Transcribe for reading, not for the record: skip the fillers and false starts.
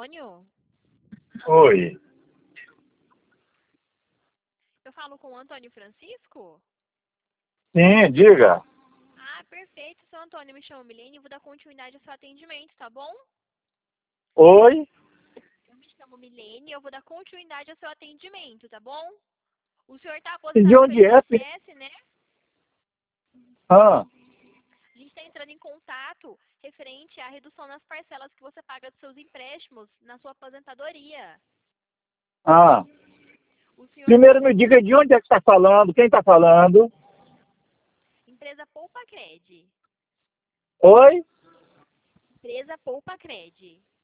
Antônio? Oi. Eu falo com o Antônio Francisco? Sim, diga. Ah, perfeito, seu Antônio. Me chamo Milene e vou dar continuidade ao seu atendimento, tá bom? Oi? Eu me chamo Milene e eu vou dar continuidade ao seu atendimento, tá bom? O senhor está E de aposentado onde pelo é? INSS, né? Ah, A gente está entrando em contato referente à redução nas parcelas que você paga dos seus empréstimos na sua aposentadoria. ah. O senhor Primeiro tem me diga de onde é que está falando, quem está falando. empresa Poupa Cred. Oi? Empresa Poupa Cred.